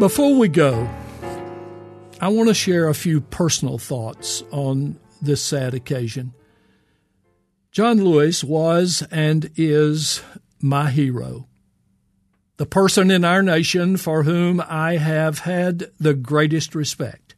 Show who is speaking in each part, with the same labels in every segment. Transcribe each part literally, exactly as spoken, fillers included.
Speaker 1: Before we go, I want to share a few personal thoughts on this sad occasion. John Lewis was and is my hero, the person in our nation for whom I have had the greatest respect.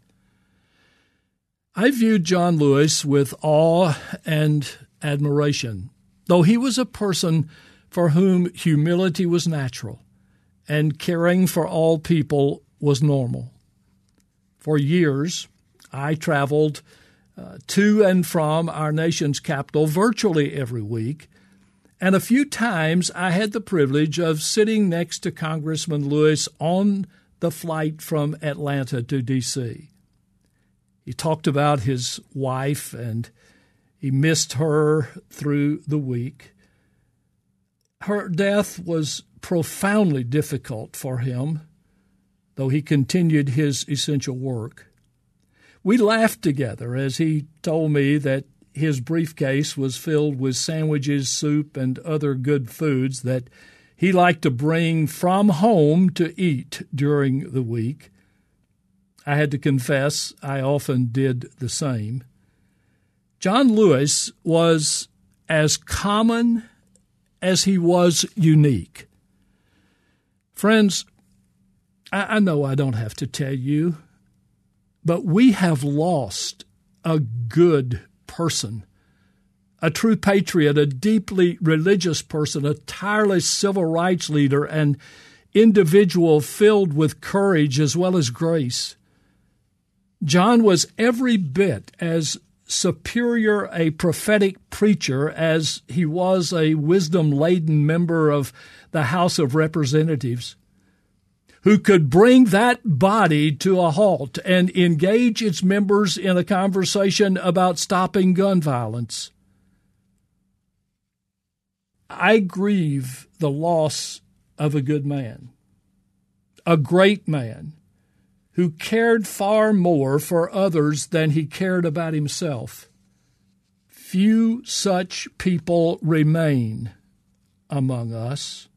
Speaker 1: I viewed John Lewis with awe and admiration, though he was a person for whom humility was natural and caring for all people was normal. For years, I traveled uh, to and from our nation's capital virtually every week, and a few times I had the privilege of sitting next to Congressman Lewis on the flight from Atlanta to D C He talked about his wife, and he missed her through the week. Her death was profoundly difficult for him, though he continued his essential work. We laughed together as he told me that his briefcase was filled with sandwiches, soup, and other good foods that he liked to bring from home to eat during the week. I had to confess I often did the same. John Lewis was as common as he was unique. Friends, I know I don't have to tell you, but we have lost a good person, a true patriot, a deeply religious person, a tireless civil rights leader, an individual filled with courage as well as grace. John was every bit as superior a prophetic preacher as he was a wisdom-laden member of the House of Representatives, who could bring that body to a halt and engage its members in a conversation about stopping gun violence. I grieve the loss of a good man, a great man, who cared far more for others than he cared about himself. Few such people remain among us.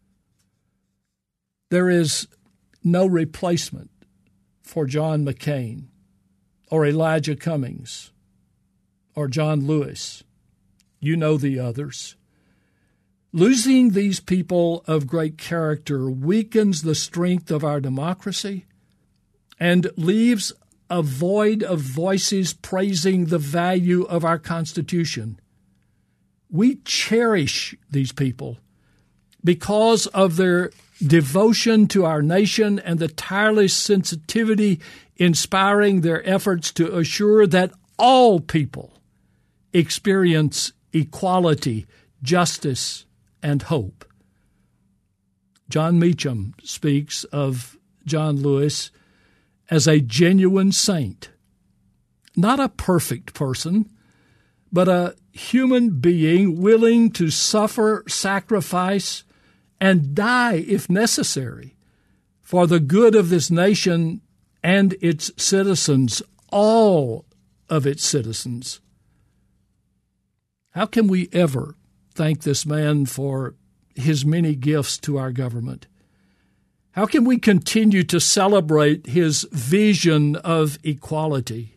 Speaker 1: There is no replacement for John McCain or Elijah Cummings or John Lewis. You know the others. Losing these people of great character weakens the strength of our democracy and leaves a void of voices praising the value of our Constitution. We cherish these people because of their devotion to our nation and the tireless sensitivity inspiring their efforts to assure that all people experience equality, justice, and hope. John Meacham speaks of John Lewis as a genuine saint, not a perfect person, but a human being willing to suffer, sacrifice, and die if necessary for the good of this nation and its citizens, all of its citizens. How can we ever thank this man for his many gifts to our government? How can we continue to celebrate his vision of equality?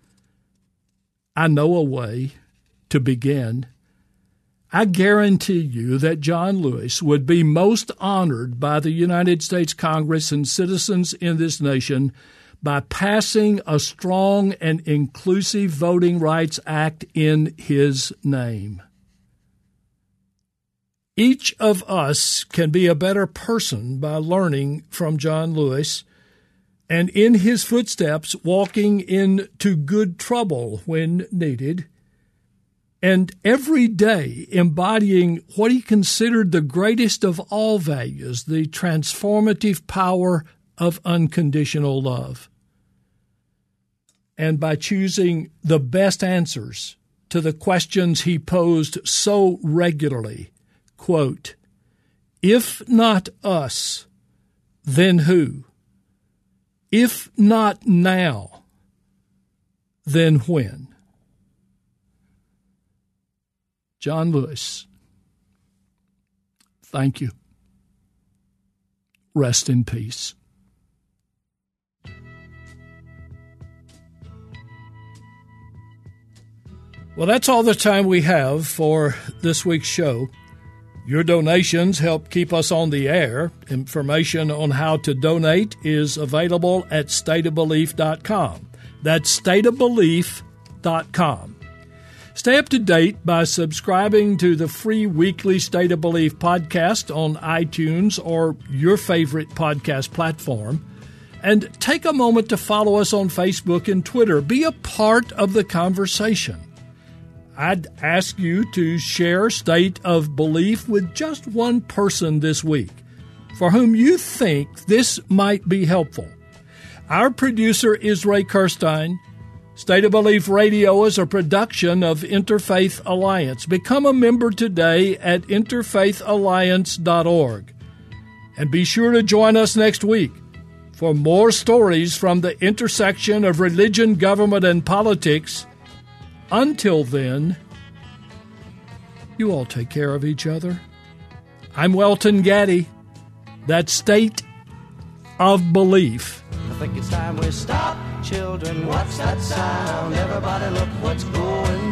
Speaker 1: I know a way to begin. I guarantee you that John Lewis would be most honored by the United States Congress and citizens in this nation by passing a strong and inclusive Voting Rights Act in his name. Each of us can be a better person by learning from John Lewis and in his footsteps walking into good trouble when needed, and every day embodying what he considered the greatest of all values, the transformative power of unconditional love. And by choosing the best answers to the questions he posed so regularly, quote, "If not us, then who? If not now, then when?" John Lewis, thank you. Rest in peace. Well, that's all the time we have for this week's show. Your donations help keep us on the air. Information on how to donate is available at state of belief dot com. That's state of belief dot com. Stay up to date by subscribing to the free weekly State of Belief podcast on iTunes or your favorite podcast platform. And take a moment to follow us on Facebook and Twitter. Be a part of the conversation. I'd ask you to share State of Belief with just one person this week for whom you think this might be helpful. Our producer is Ray Kirstein. State of Belief Radio is a production of Interfaith Alliance. Become a member today at interfaith alliance dot org. And be sure to join us next week for more stories from the intersection of religion, government, and politics. Until then, you all take care of each other. I'm Welton Gaddy. That's State of Belief.
Speaker 2: I think it's time we stop. Children, what's that sound? Everybody look what's going